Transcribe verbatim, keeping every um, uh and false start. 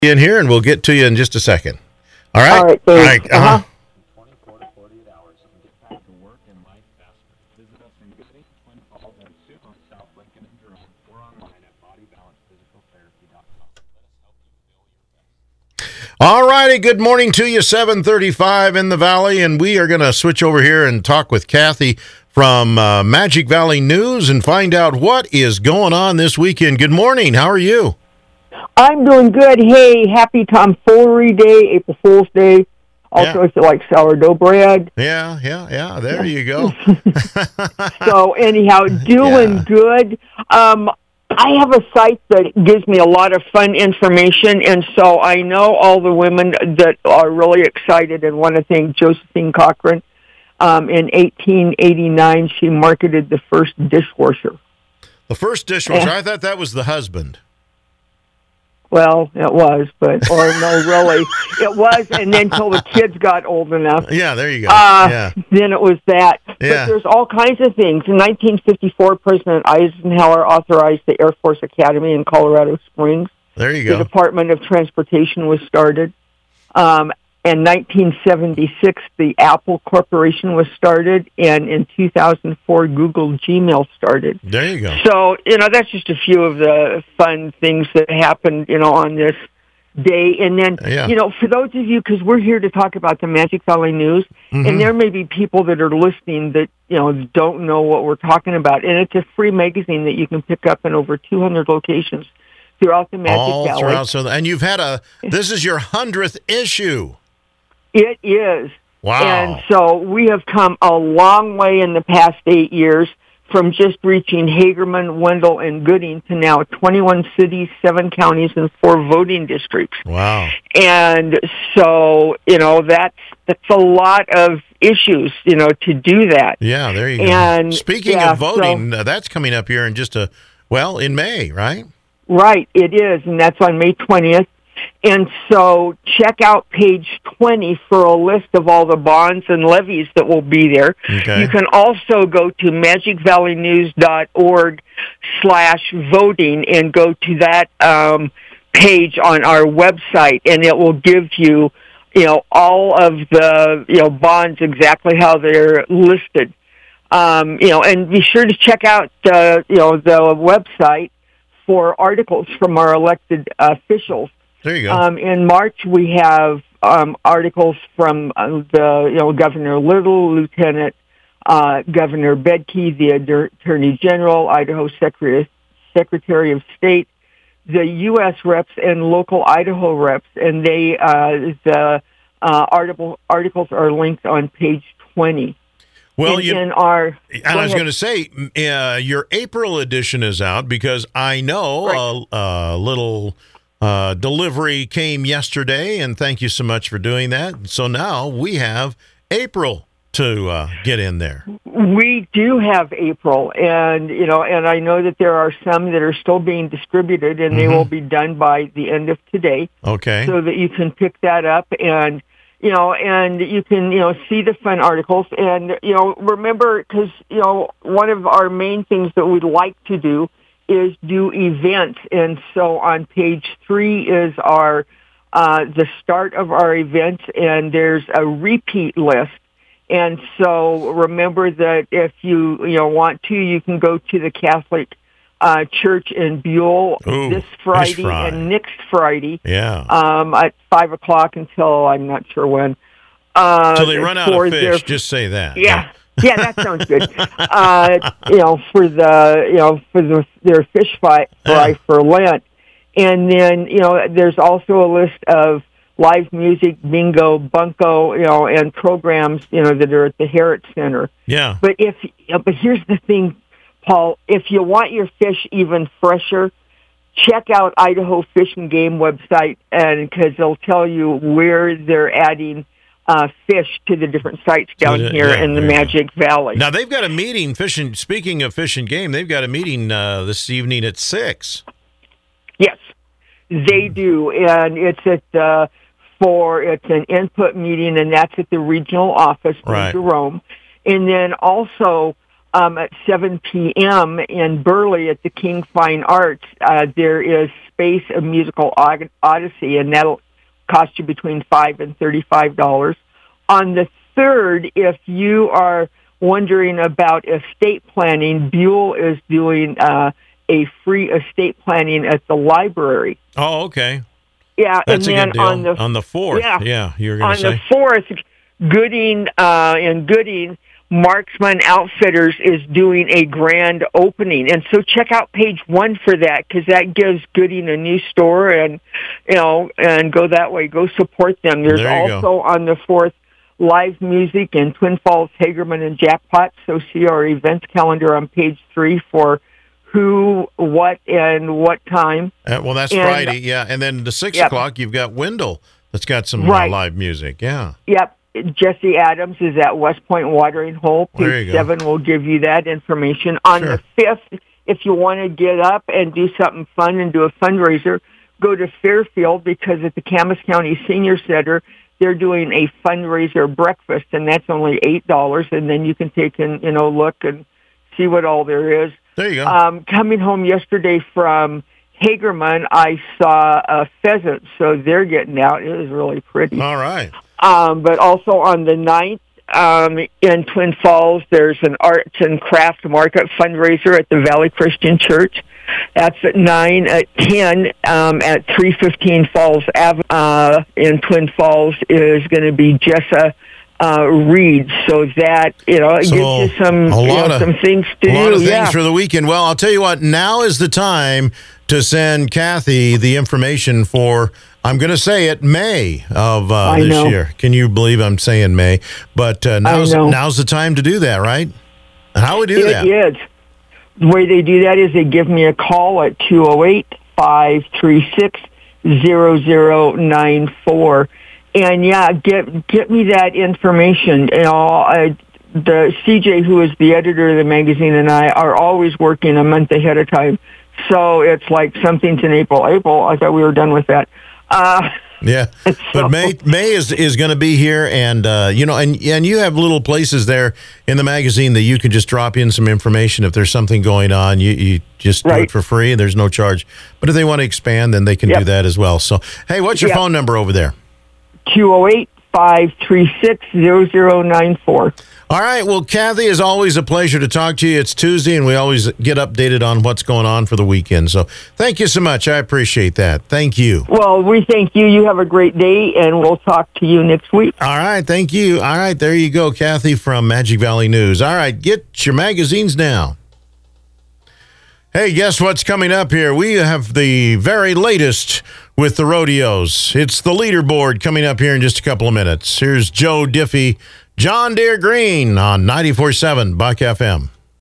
In here, and we'll get to you in just a second. All right? All right, All thanks. right. Uh-huh. twenty-four to forty-eight hours and get back to work and life faster. Visit us in Gooding, Twin Falls, and soon on South Lincoln and Jerome. We're online at body balance physical therapy dot com. Let us help you feel your best. All righty. Good morning to you, seven thirty-five in the Valley, and we are going to switch over here and talk with Kathy from uh, Magic Valley News and find out what is going on this weekend. Good morning. How are you? I'm doing good. Hey, happy tomfoolery day, April Fool's Day. Also, Yeah. it's like sourdough bread. Yeah, yeah, yeah. There you go. So anyhow, doing Yeah. good. Um, I have a site that gives me a lot of fun information, and so I know all the women that are really excited and want to thank Josephine Cochran. Um, in eighteen eighty-nine, she marketed the first dishwasher. The first dishwasher, Yeah. I thought that was the husband. Well, it was, but, or no, really, it was, and then till the kids got old enough. Yeah, there you go. Uh, yeah. Then it was that. Yeah. But there's all kinds of things. In nineteen fifty-four, President Eisenhower authorized the Air Force Academy in Colorado Springs. There you The go. Department of Transportation was started. Um, in nineteen seventy-six, the Apple Corporation was started, and in two thousand four, Google Gmail started. There you go. So, you know, that's just a few of the fun things that happened, you know, on this day. And then, Yeah. you know, for those of you, because we're here to talk about the Magic Valley News, Mhm. and there may be people that are listening that, you know, don't know what we're talking about. And it's a free magazine that you can pick up in over two hundred locations throughout the Magic All Valley. throughout. So, and you've had a, this is your hundredth issue. It is. Wow. And so we have come a long way in the past eight years from just reaching Hagerman, Wendell, and Gooding to now twenty-one cities, seven counties, and four voting districts. Wow. And so, you know, that's, that's a lot of issues, you know, to do that. Yeah, there you go. And, Speaking yeah, of voting, uh, that's coming up here in just a, well, in May, right? Right, it is, and that's on May twentieth. And so check out page twenty for a list of all the bonds and levies that will be there. Okay. You can also go to magic valley news dot org slash voting and go to that um, page on our website, and it will give you, you know, all of the, you know, bonds exactly how they're listed. Um, you know, and be sure to check out, uh, you know, the website for articles from our elected officials. There you go. Um, in March, we have um, articles from uh, the, you know, Governor Little, Lieutenant uh, Governor Bedke, the Attorney General, Idaho Secretary, Secretary of State, the U S reps, and local Idaho reps, and they uh, the uh, article articles are linked on page twenty. well, in, you, in our and I was ahead. going to say, uh, your April edition is out because I know Right. a, a little uh, delivery came yesterday, and thank you so much for doing that. So now we have April to uh, get in there. We do have April, and you know, and I know that there are some that are still being distributed, and they Mhm. will be done by the end of today, Okay. so that you can pick that up and you know, and you can you know see the fun articles, and you know, remember because you know one of our main things that we'd like to do is do events, and so on page three is our uh, the start of our events, and there's a repeat list. And so remember that if you you know want to, you can go to the Catholic uh, Church in Buell Ooh, this this Friday Friday. and next Friday yeah. um, at five o'clock until I'm not sure when. Uh, Till they run out for of fish, their- just say that. yeah, yeah, that sounds good. uh, you know, for the you know for the their fish fry, fry Yeah. for Lent, and then you know there's also a list of live music, bingo, bunco, you know, and programs, you know, that are at the Herritt Center. Yeah. But if, but here's the thing, Paul, if you want your fish even fresher, check out Idaho Fish and Game website, and because they'll tell you where they're adding uh, fish to the different sites down Yeah, here yeah, in the there you go. Magic Valley. Now they've got a meeting. Fishing. Speaking of fish and game, they've got a meeting uh, this evening at six. Yes, they do, and it's at uh, for it's an input meeting, and that's at the regional office in Right. Jerome. And then also um, at seven p.m. in Burley at the King Fine Arts, uh, there is Space, a Musical Odyssey, and that'll cost you between five and thirty-five dollars. On the third, if you are wondering about estate planning, Buell is doing uh, a free estate planning at the library. Oh, okay. Yeah, That's and a then good deal. on the on the fourth, yeah, yeah you were going on to say. the fourth, Gooding uh, in Gooding, Marksman Outfitters is doing a grand opening, and so check out page one for that, because that gives Gooding a new store, and you know, and go that way. Go support them. There's There you also go. on the fourth live music in Twin Falls, Hagerman, and Jackpot. So see our events calendar on page three for who, what, and what time. Uh, well, that's and, Friday, yeah. And then the six yep. o'clock, you've got Wendell that's got some right. uh, live music, yeah. Yep. Jesse Adams is at West Point Watering Hole. There you Page go. seven will give you that information. On Sure. the fifth, if you want to get up and do something fun and do a fundraiser, go to Fairfield, because at the Camas County Senior Center, they're doing a fundraiser breakfast, and that's only eight dollars, and then you can take and, you know, look and see what all there is. There you go. Um, coming home yesterday from Hagerman, I saw a pheasant, so they're getting out. It was really pretty. All right. Um, but also on the ninth, um, in Twin Falls, there's an arts and craft market fundraiser at the Valley Christian Church. That's at nine. At ten, um, at three fifteen Falls Avenue uh, in Twin Falls is going to be Jessa uh, Reed. So that, you know, it So, gives you some, a you lot know, of- some things to A do. lot of things yeah. for the weekend. Well, I'll tell you what, now is the time to send Kathy the information for, I'm going to say it, May of uh, I this know. year. Can you believe I'm saying May? But uh, now's, know. now's the time to do that, right? And how we do that? It is. The way they do that is they give me a call at two oh eight, five three six, zero zero nine four. And yeah, get get me that information. You know, I, the C J, who is the editor of the magazine, and I are always working a month ahead of time. So it's like something's in April. April, I thought we were done with that. Uh, Yeah, but May May is is going to be here, and uh, you know, and and you have little places there in the magazine that you can just drop in some information if there's something going on. You you just do Right. it for free, and there's no charge. But if they want to expand, then they can do Yep. that as well. So, hey, what's your Yep. phone number over there? two oh eight, five three six, zero zero nine four. All right. Well, Kathy, is always a pleasure to talk to you. It's Tuesday, and we always get updated on what's going on for the weekend. So, thank you so much. I appreciate that. Thank you. Well, we thank you. You have a great day, and we'll talk to you next week. All right. Thank you. All right. There you go, Kathy from Magic Valley News. All right. Get your magazines now. Hey, guess what's coming up here? We have the very latest with the rodeos. It's the leaderboard coming up here in just a couple of minutes. Here's Joe Diffie, John Deere Green on ninety-four point seven Buck F M.